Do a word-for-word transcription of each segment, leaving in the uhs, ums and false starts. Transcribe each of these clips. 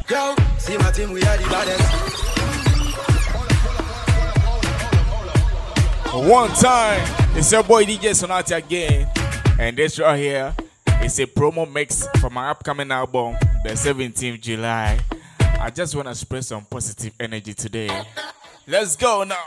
Yo, see my team, we are the baddest. One time, it's your boy D J Sonati again, and this right here is a promo mix for my upcoming album, the seventeenth of July. I just want to spread some positive energy today. Let's go now.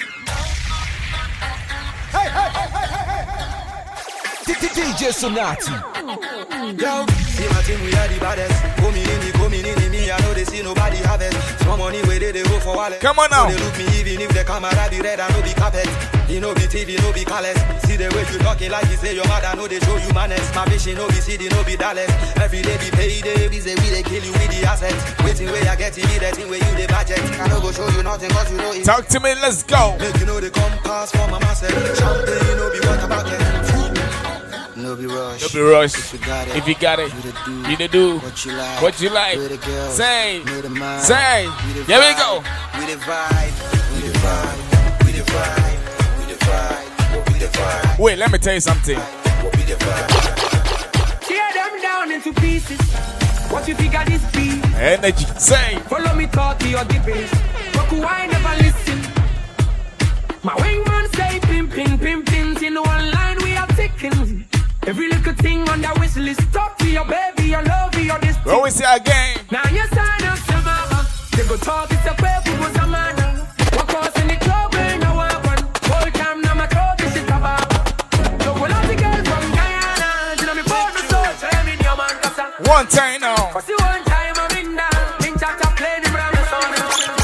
Hey, hey, hey, hey, hey, hey. D J Sonati. Yo, see my team, we are the baddest. Coming in, the coming in, me, I know they see nobody have it. Some money where they, they go for wallet. Come on now. So they look me even if the camera be red, I know be carpet. You know be T V, no be callous. See the way you talking like you say your mother, know they show you manners. My vision, no be city, no be dollars. Every day be payday, we say we they kill you with the assets. Waiting where I get to be that thing where you the budget. I don't go show you nothing cause you know it. Talk to me, let's go. Make you know the compass for my master. Champagne, no be what about it. No be rush. No be rush. If you got it, if you got it, you the do, you the do what you like. What you like. We the girls, say, we the mind, say. we the Here we vibe, go. We the vibe, we the vibe, we the vibe, we the vibe, what we the vibe. Wait, let me tell you something. What we the vibe. Tear them down into pieces. What you think of this beat? Energy, say. Follow me, talk to your debate. But who I never listen. My wingman say pim pim pim pim. In one line we are taking. Every little thing on that wish list. Talk to your baby, your love, your this. What we say again? Now you sign up to mama. They go talk, it's a paper, was a man. What cause in the club, ain't no one. Whole time now my throat is shit about. So we'll have the girl from Guyana. You know me born the soul, tell me your man casa. One time now. Cause the one time I'm in down. In chat, I play the brand new song.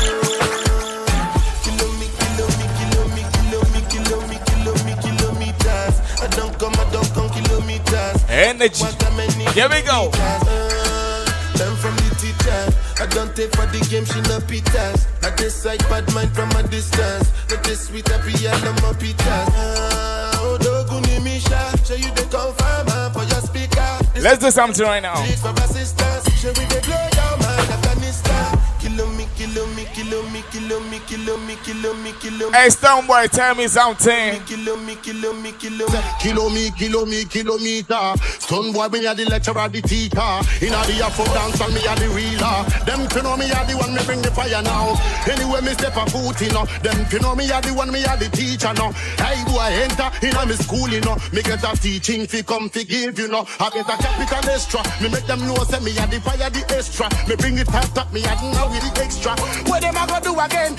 Kilo me, kilo me, kilo me, kilo me, kilo me, kilo me, kilometers. I don't come, I don't come kilometers. Energy. Here we go. Learn from the teacher. I don't take for the game, she no pitas. I decide bad mind from a distance. Not this sweet happy, I love my pitas. Oh, Doguni Misha, show you the confirm for your speaker. Let's do something right now. For assistance, show me the glow, your man, Afghanistan. Kilo me, kilo me, kilo me, kilo me, kilo me, kilo me, kilo me. Hey, Stoneboy, tell me something. Kilo me, kilo me, kilo me. Kilo me, kilo me, kilometer. Stoneboy, me a the lecturer, the teacher. In a the Afro dance, and me a the reeler. Them to know me a the one me bring the fire now. Anyway, me step a foot in, them to know me a the one me a the teacher now. Hey, boy, enter in a me school, you know. Me get a teaching fi come fi give, you know. I get a capital extra. Me make them know say me a the fire, the extra. Me bring it top top, me a the now with the extra. What them a go do again?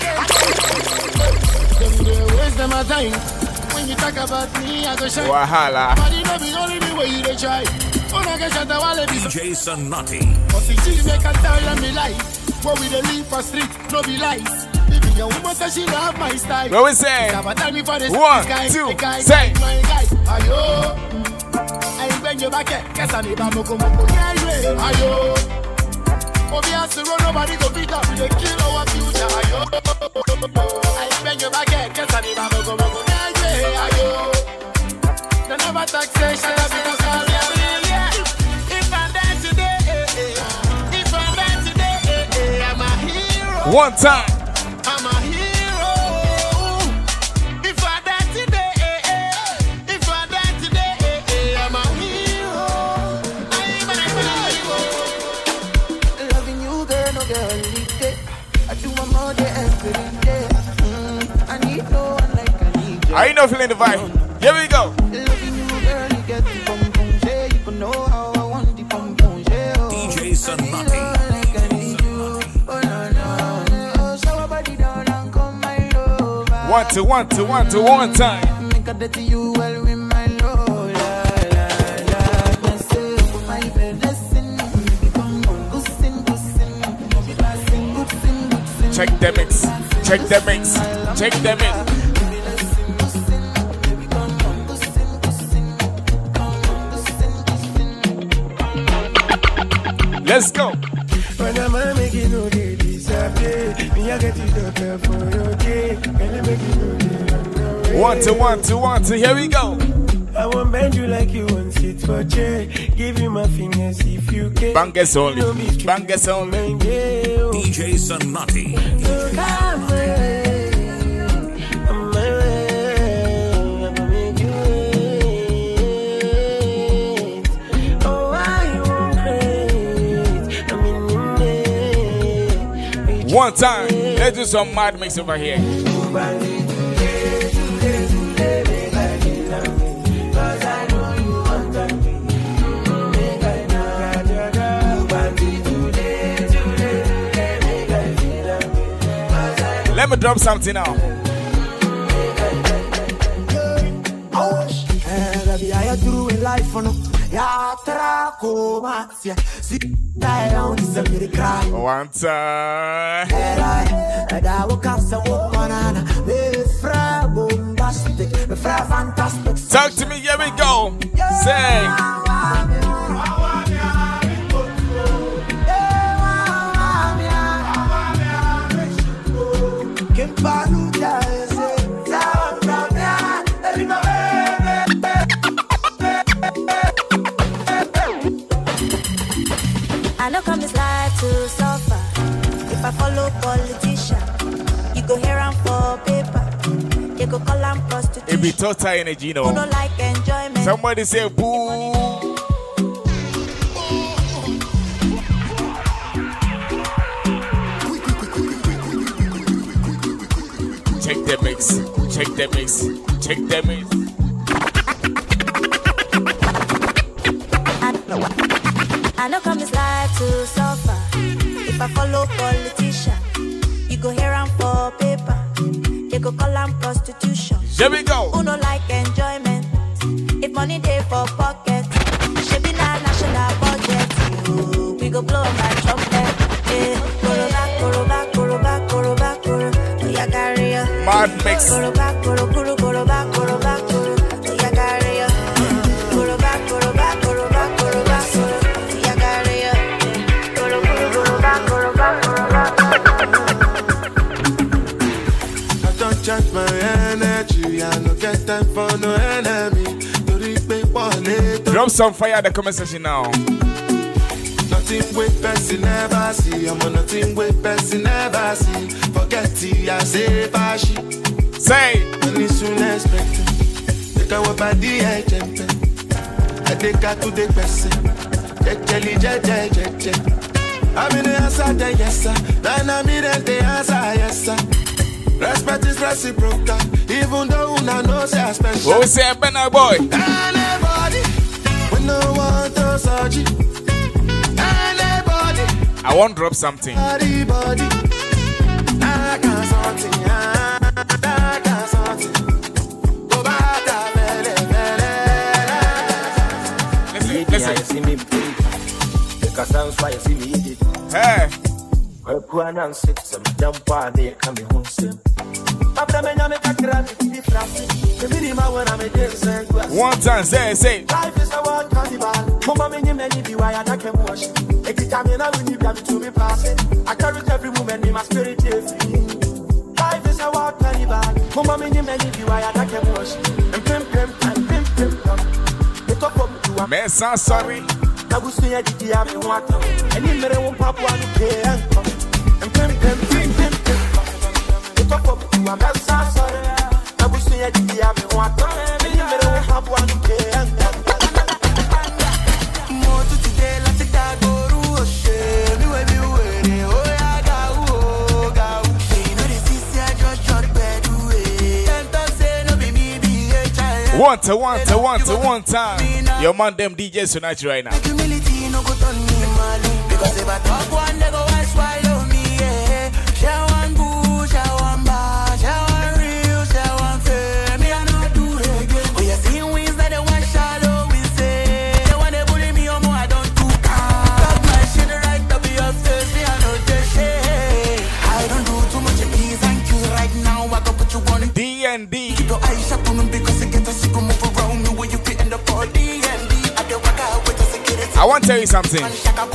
Them they waste them a time. When you talk about me, I go shine. Wahala. But it no be only the way you dey try. When I get shot, I wanna be D J Sonati. but the cheese make a tell them me lie. What we dey live for street, no be lies. If your woman say she love my style. What we say? Never tell me for this One, guy, two, the guy, say. my guy. Ayo, I bring you back here. Guess I need a moko moko. Ayo, Obi has to run, nobody go beat up. We dey kill our future. Ayo, I bring you back here. Guess I need a moko moko. Ayo, they never taxation. I be the call. If I'm dead today, if I'm dead today, I'm a hero. One time. I'm a hero. If I die today, if I die today, I'm a hero. I'm a hero. Loving you, girl, no girl, leave it. I do my mother every day. Mm, I need no one like I need you. Are you not feeling the vibe? Here we go. Loving you, girl, you get the pom pom share. You can know how I want the pom pom share. D J Sonati. One to one to one to one time. Make a dirty you well with my love. La la la. Myself, my blessing. Become good sin, good sin. Good sin, good sin. Check the mix. Check the mix. Check the mix. Let's go. When I'm making no day disappear, me I get it up for your day. When I'm making no day, one to one to one to here we go. I won't bend you like you won't sit for chair. Give you my fingers if you can. Bangers only. Bangers only. D J Sonati. One time, let's do some mad mix over here. Let me drop something now. One time. Talk to me, here we go. Say. I know come this life to suffer. If I follow politician, you go here and for paper. You go call them prostitution. It be total energy, you know. Who don't like enjoyment. Somebody say boo. Check the mix. Check the mix. Check the mix. I know come this life to suffer. If I follow politician, you go here and for paper. You go call them prostitution. Here we go. Who don't like enjoyment? If money there for pocket, should be not national budget. Ooh, we go blow my trumpet. Yeah, koro back, koro back, koro back, koro back, koro. Yeah, carry ya. Mad mix. Koro back, koro, koro, koro back, koro back, koro. Yeah, carry ya. Koro back, koro back, koro back, koro back, koro. Yeah, carry ya. Koro, koro, koro back, koro back, koro back. I don't charge my energy. I don't get time for no enemy. Drop some fire at the comment section now. Nothing with person never see. I'm on nothing with person never see. Forget it, I say bashi. Say. Money soon expected. They can work by the agent. I take her to the person. Jelly, jelly, jelly. I'm in the answer, the yes sir. Then I'm in the answer, yes sir. Respect is reciprocal. Even though I know say I special. What we say, Benna boy? Anybody. When no one does Anybody. I want to drop something. Anybody. I got something. I got something. Go back to Listen, listen. You see me breathe. Because that's why you see me eat it. Hey. We're poor and sick. Some jump on there. Come home soon. One time, say, say. Life is a wild carnival. Mama, many, many be why I can wash. Every time you know when you come to me passing, I carry every woman in my spirit. Life is a wild carnival. Mama, many, many be why I can wash. And pim, pim, and pim, pim, pim. The top of you. Man, so sorry. I was saying, I did the army water. And you never won't pop one to pay. And pim, pim, pim, pim, pim. The top of you. I'm not sorry. I was saying, I did the army water. And you never won't pop one to pay. One to one to one to one time. Your man them D Js tonight right now. Humility no go turn me malu. Because if I talk one, they go and swallow me. Yeah. Share one good, share one bad, share one real, share one fair. Me I not do again. Oh you see wins that they want shallow. We say they want to bully me or more. I don't do. Got my shit right up your face. Me I know the shit. I don't do too much please and you right now. I go put you on D and D. Keep your eyes shut on them because it gets us. I want to tell you something.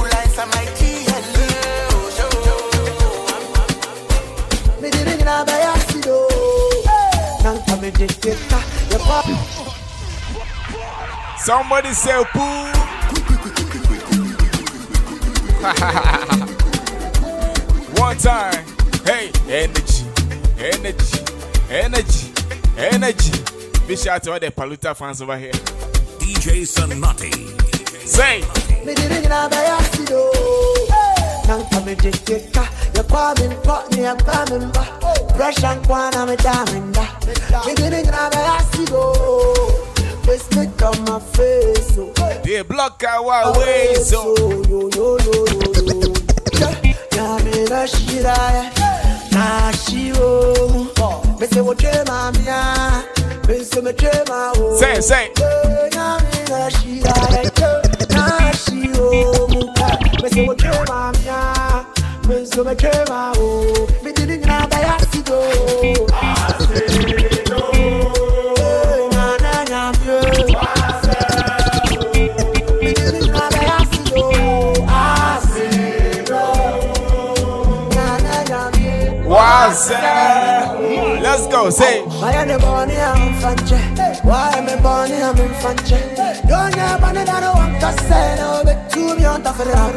Somebody say poo. One time. Hey, energy, energy, energy, energy. Be shout to all the Paluta fans over here. D J Sonati. Say. You're coming, put me, I'm coming back. Brush and quan, I'm a diamond. We didn't grab a acid. Face me on my face. They block our way, so. Yo, yo, yo, yo, yo. Yamina Shira, Nashio. Mister Wojema, Mister Majema. Say, say. Yamina Shira, Nashio. Mister Wojema, Mister Majema. Me didn't have a accident. Let's go, say. Why am I born here? I'm Fanche. Why am I born here? I'm in Fanche. Don't you have any that I want to say? No, but two me on top of the rap.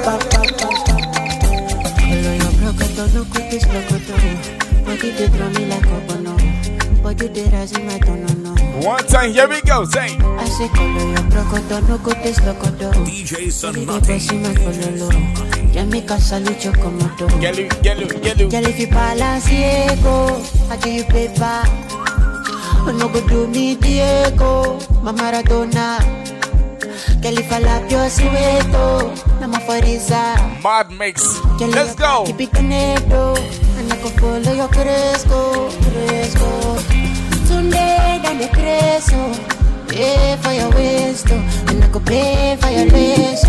Hello, your brocoto, no cookies, locoto. Body they draw me like a bono. Body they rise in my tono. One time, here we go, say. I say, color your brocoto, no cookies, locoto. D J Sonati. Jamaica salute your commando. Yellow, yellow, yellow. Yellow fi balance Diego. I give you paper. No go do me Diego. Ma Maradona. Kelly Falapio Sueto. Nama Fariza. Mad mix. Let's go. Keep it connected. And I go follow your Cresco. Cresco. Sunday dan the Cresco. Pay for your waste. And I go pay for your waste.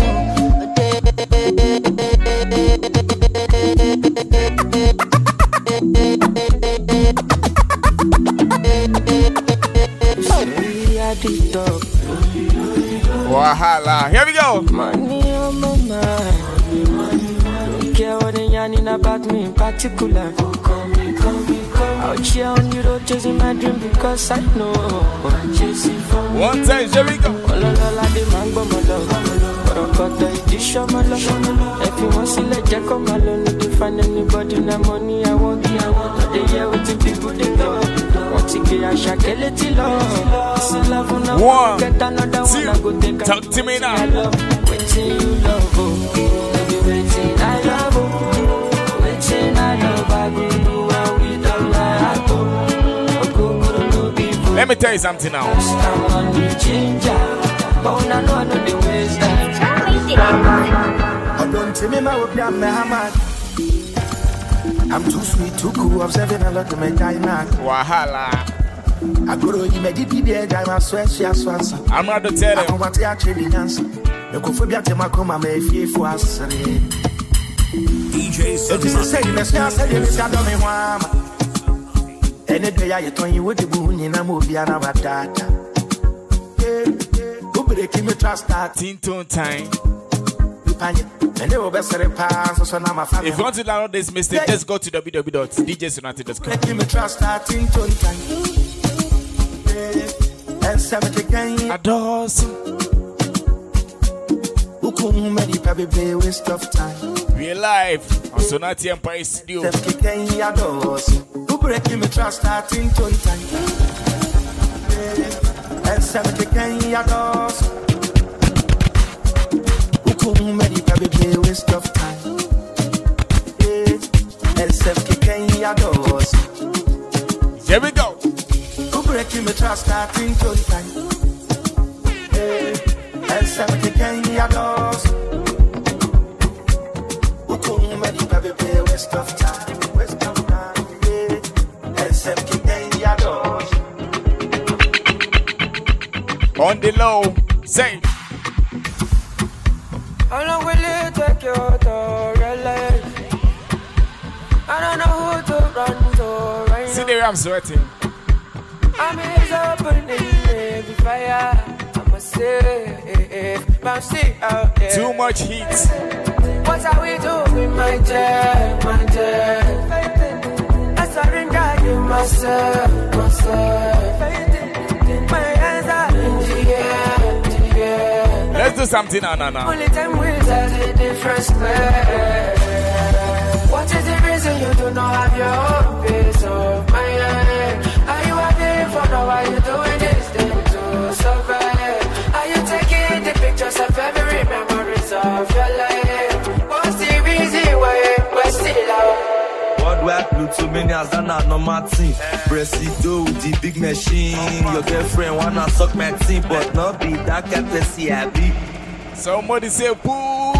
Wahala. Here we go. Money on my mind. Don't care what they yarning about me in particular. Call me, call me, call me. Out here on the road chasing my dream because I know I'm chasing for me. One time, here we go. All along the mango, my love. But I got the edition, my love. If you want to see like Jack on my love, need to find anybody in the money I want. I want to hear what the people they love. Want to get a shakeleti love. See love when I want to get another one. I go take a talk to me now. Waiting you love, oh. Baby, waiting I love, oh. Waiting I love, I go do what we don't like, oh. Let me tell you something now. I'm on the ginger, but I know I know the ways that I don't tell me my work, I'm Muhammad. I'm too sweet, too cool, observing a lot of my time. Wahala. I go to you, make it be there, I swear she has answer. I'm not to tell you. I want to actually answer. You go for Biate Macoma, may fear for us. D J Sonati. It is saying, let's not say this, I don't know. Any day I told you with the moon in a movie and about that. Who breaking me trust that? Tinton time. And they will best pass, so now my family. If you want to download this mistake, just go to w w w dot d j sonati dot com. Breaking me trust that Tinton time. And seventy again. Adores. Who come many probably waste of time. We're live on Sonati Empire Studio. Seventy again, adores. Breaking me trust starting to time. And seventy can yados. Who come many probably waste of time. And seventy can yados. Here we go. Who breaking me trust starting to time. And seventy can yados. Who come many probably waste of time. Waste of time. On the low, say. How long will it take you to realize? I don't know who to run to right now. See the way I'm sweating. I'm is opening the fire. I'ma say, but I'm still out there. Too much heat. What are we doing, my dear, my dear? I surrender you myself, myself. My hands are in the air, the air. Let's do something now, now, now. Only time will tell the difference. What is the reason you do not have your own peace of mind? Are you out there for now? Are you doing this thing to survive? Are you taking the pictures of every memories of your life? What's the reason why we're still out? Plutomanias than a normal team. Presido with the big machine. Your girlfriend wanna suck my team, but not be that capacity I be. Somebody say poo.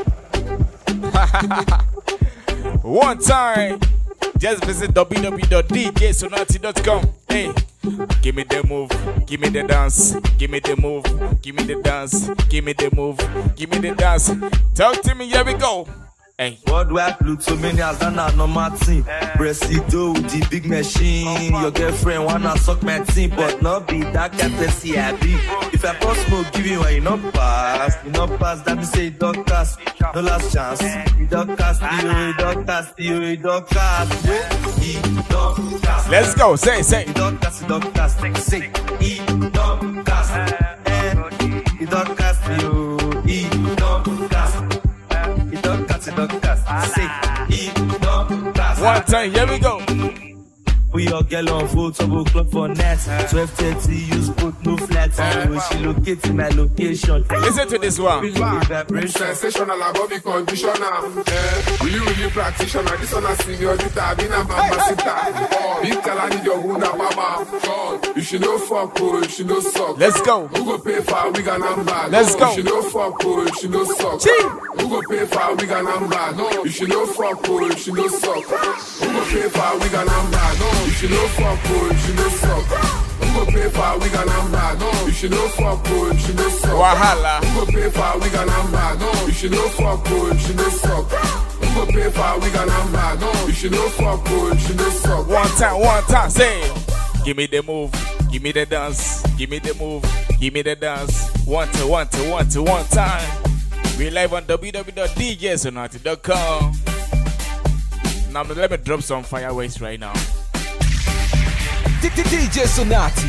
One time, just visit w w w dot d j sonati dot com. Hey, give me the move, give me the dance, give me the move, give me the dance, give me the move, give me the dance. Talk to me, here we go. Hey. Worldwide Plutomanias than a normal team. Presido with the big machine. Your girlfriend wanna suck my team, but not be that capacity I be. If I post smoke, give you one, you not pass. You not pass, that me say don't cast. No last chance. You don't cast, you don't cast, you don't cast. You don't cast. Let's go, say, say. You don't cast, you don't cast. Say, you don't cast. You don't cast, you don't cast. One time, here we go. We all get on full double club for nets. twelve thirty, use put no flats. Anyway, she located my location. Listen to this one. Sensational body conditioner. Eh, really, really practitioner. This one a senior guitar. Been a mama sita. Big tell I need your hunda mama. You should know fuck, oh, you should know suck. Let's go. Who go pay for a wig and number? Let's go. You should know fuck, oh, you should know suck. Who go pay for a wig and number? No, you should know fuck, oh, you should know suck. Who go pay for a wig and number? No. You should know fuck, oh, you should know suck. Who go pay for a wig and number? No, you should know fuck, oh, you should know suck. Wahala. Who go pay for a wig and number? No, you should know fuck, oh, you should know suck. Who go pay for a wig and number? No, you should know fuck, oh, you should know suck. One time, one time, say. Give me the move, give me the dance, give me the move, give me the dance. One to one to one to one time. We live on w w w dot d j sonati dot com. Now let me drop some fireworks right now. D J Sonati.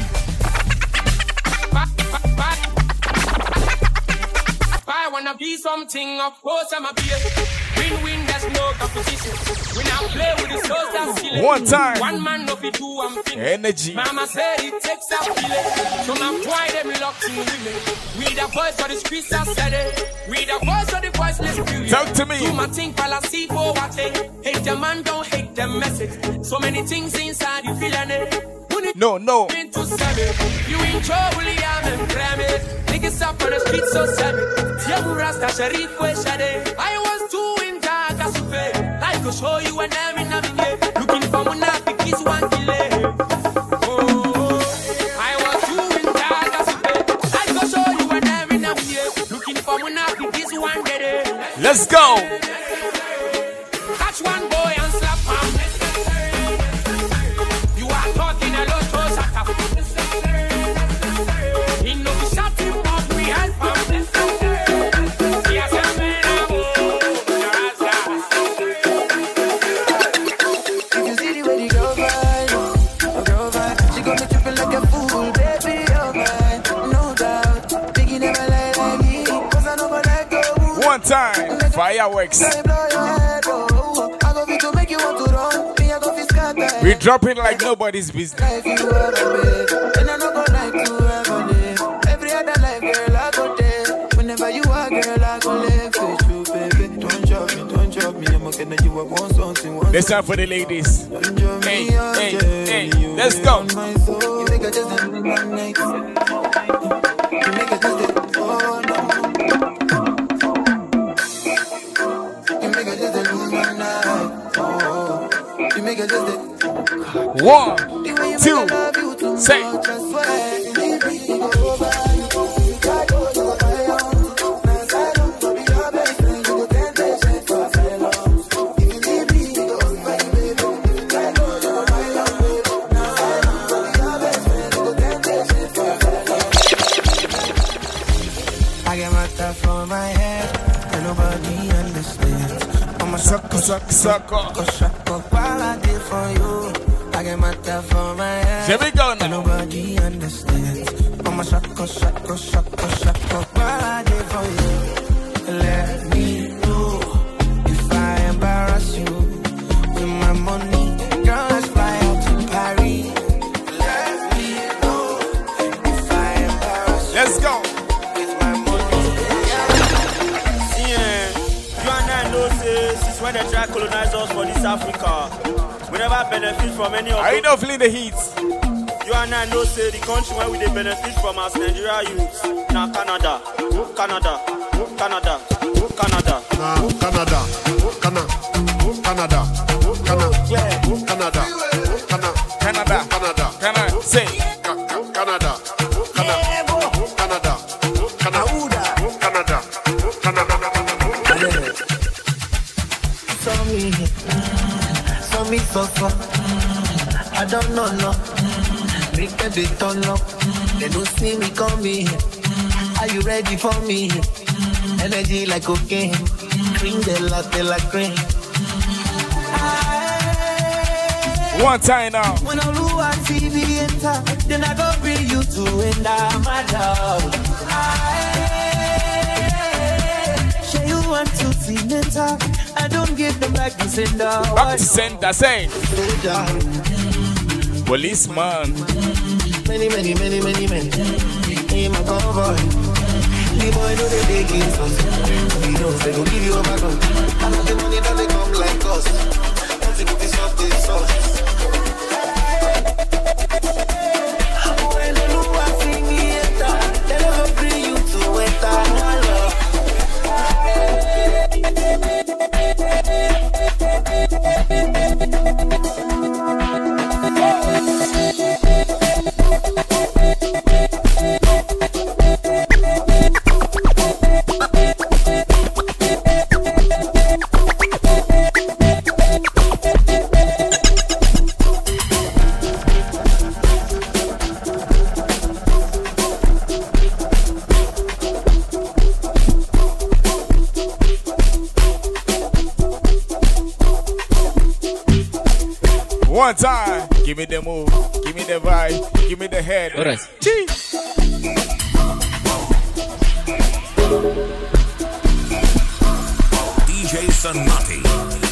I wanna be something, of course I'm a be a win-win, there's no competition. When I play with the souls that's killing. One time. One man no be two, I'm thinking. Energy. Mama said it takes a village. So now why them locked in women? We the voice of the streets are said it. We the voice of the voiceless few. Talk to me. Do my thing, fallacy for what they hate the man, don't hate the message. So many things inside you feeling it. No, no. You in trouble, I'm in Grammy. Niggas up on the street so sad. Young Rasta Sharif was shade. I was doing dark as a fake. I could show you an every navigate. Looking for one up because one delay. Oh, I was doing dark as a fake. I could show you an every navigate. Looking for one up because one day. Let's go. Catch one boy and slap him. You are talking a lot. One time, fireworks. We drop it like nobody's business. Whenever you are, girl, I go live with you, baby. Don't drop me, don't drop me. I'm okay, you want something. This time for the ladies. Hey, hey, hey, let's go. You make it just a night. You make it just a oh no. You make it just a night. Oh, you make it just a one, two, say. Sucker, sucker, sucker. Sucker, while I did for you. I get my stuff for my head. Here we go now. Nobody understands. I'm a sucker, sucker, sucker, sucker. While I did for you. Let me know if I embarrass you with my money. Girl, let's fly out to Paris. Let me know if I embarrass you. Let's go. With my money. Yeah, you and I know, say. racists when they try to colonize us for this Africa. We never benefit from any of Are you not feeling the heat? You and I know say the country where we they benefit from as Nigeria youths. Now Canada, Canada, Canada, Canada. Nah, Canada, Canada, Canada, Canada, Canada, Canada, Canada, Canada, Canada, say Canada, Canada, Canada, Canada, Canada, Canada. So me, so me suffer. I don't know, no. Make they turn up. They don't see me coming. Are you ready for me? Energy like cocaine. Cream the latte like cream. one time now. When I look at T V enter, then I go bring you to end my love. Share you want to see later. I don't give them back to sender. Back to sender, say. Policeman. Many, many, many, many, many. Hey, my convoy. The boy know they take it us. He knows they gon' give you a back on. I know the money that they come like us. Don't you put this up, this sauce. When I look at see me enter, then I go bring you to enter my love. One time, give me the move, give me the vibe, give me the head. All right. Chee. D J Sonati.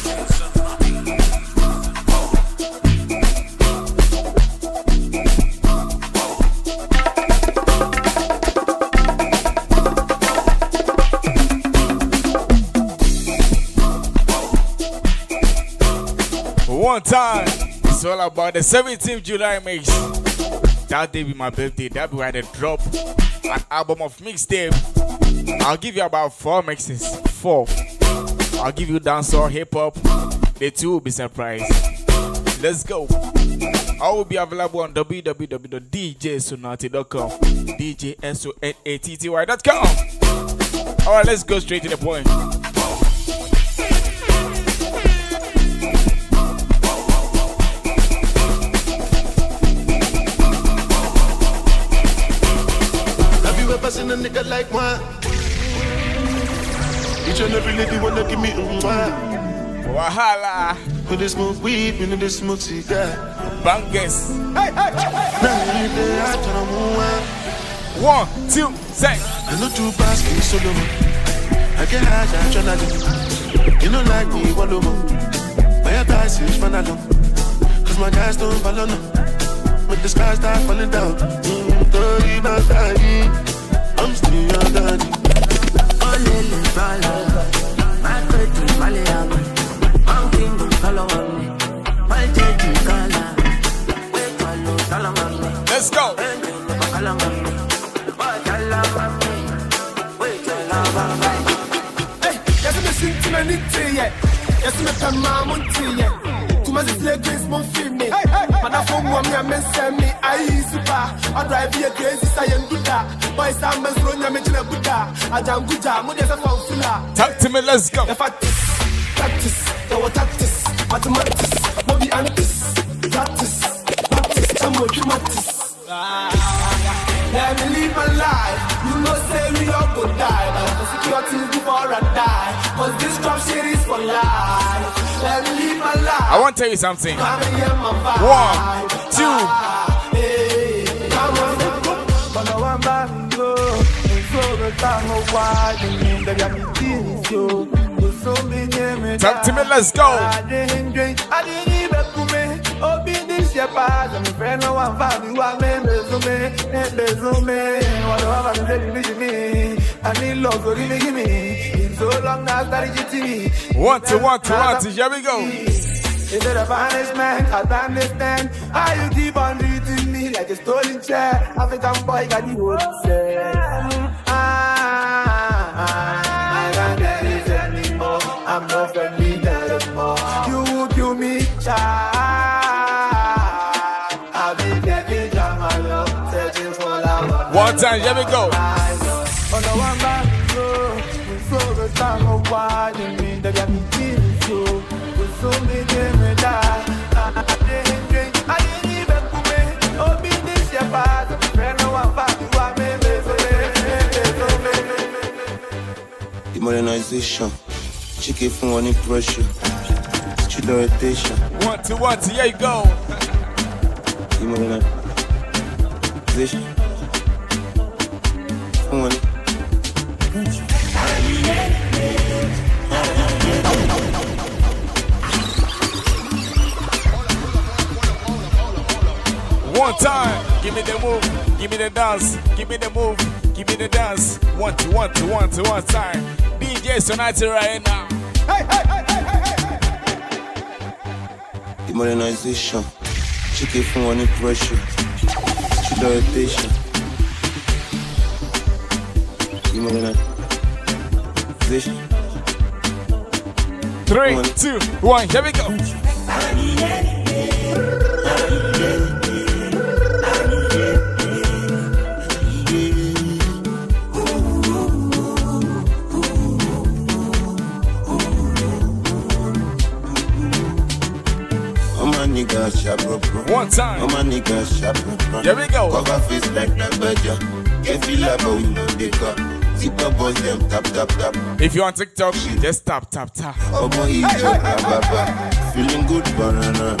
One time, it's all about the seventeenth of July mix. That day be my birthday. That be where they drop an album of mixtape. I'll give you about four mixes. Four. I'll give you dancehall, hip hop. The two will be surprised. Let's go. I will be available on w w w dot d j sonati dot com. D J S O N A T T Y dot com. Alright, let's go straight to the point. Passing a nigga like one. Each and every lady wanna give me a mwah. Wahala. When they smoke weed, when they smoke cigar. Bangus. Hey, hey, hey, hey. One, two, say. I know two pass me solo. I get high, I'm trying to. You know like me, one more. My advice is run along. Cause my guys don't follow no. When the sky start falling down. Dirty, not dying. I'm still your daddy. Oh, Lily, follow. My pretty, follow. I'm king, follow me. My jetty, color. Wait, follow, follow me. Let's go. Follow me. Wait, follow me. Hey, yes, I'm sing to my nitty, yeah. Yes, I'm a mom, yeah. To my sister, mon film. Hey, hey, man, I found one, yeah, men send me. I super. I drive here crazy, science, do that. Boys, I'm a run, I'm a Buddha. I jam good jam, what is a foul? Talk to me, let's go. The practice, practice, the tactics, mathematics, Bobby Antis, practice, practice, I'm working mathematics. Let me live my life. You know, say we all could die. But for security before I die. Cause this crap shit is for life. Let me live my life. I want to tell you something. One, two. Hey, come on. Talk to me, let's go. so long now that you see. One to one to one to here we go. Is it a punishment? I don't understand. How you keep on treating me like a stolen chair? African boy got the whole set. I can't get it anymore. I'm not friendly anymore. You would kill me, child. I've been getting drama, love, searching for love. One time, here we go. On the one back, so the time of why you mean that got me feeling so. So me give me that. I didn't drink, I didn't even come in. Oh, be this your part. Friend, no one back, you are me, the modernization, chicken from one pressure, street orientation. One to one to here you go. The modernization, one. One time, give me the move, give me the dance, give me the move, give me the dance. One to one to one to one time. D J Sonati right now. Hey, hey, hey, hey, hey, hey. The modernization, chicken from one pressure, street orientation. The modernization. Three, one. two, one, here we go. One time. Oh my niggas sharp. Here we go. Cover face like that badger. Get feel like a window they cut. Tip up boys them tap tap tap. If you on TikTok, just tap tap tap. Oh my ego, feeling good banana.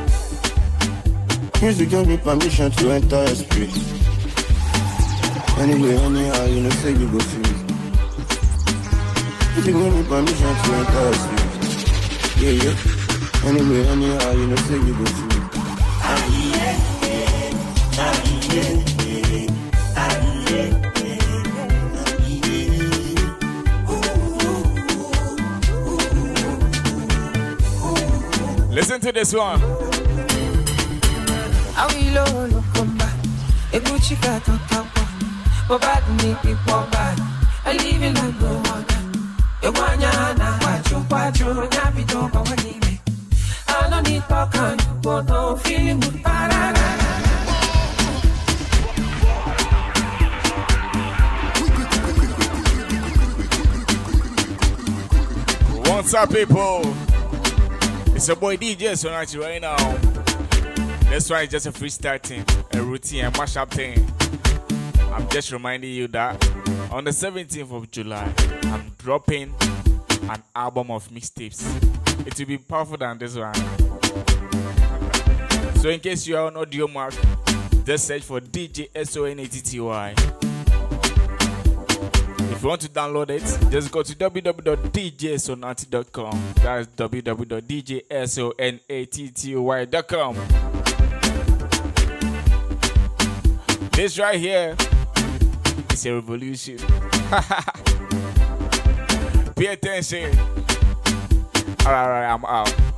Music give me permission to enter a street. Anyway, anyhow, you know say you go feel. Music give me permission to enter a street. Yeah, yeah. Anyway, anyhow, you know, say you go through. Listen to this one. I will look come back. A good chica to top. But bad me people bad. I live in a go on. You want yana, what you what you happy to go on. I don't need talking, but I'm feeling good. What's up, people? It's your boy D J Sonati right now. This one is just a freestyle thing, a routine, a mashup thing. I'm just reminding you that on the seventeenth of July, I'm dropping an album of mixtapes. It will be powerful than this one. So in case you are on Audio Mark, just search for D J S O N A T T Y. If you want to download it, just go to w w w dot d j sonati dot com. That's w w w dot d j sonatty dot com. This right here is a revolution. Pay attention. Alright, alright, I'm out.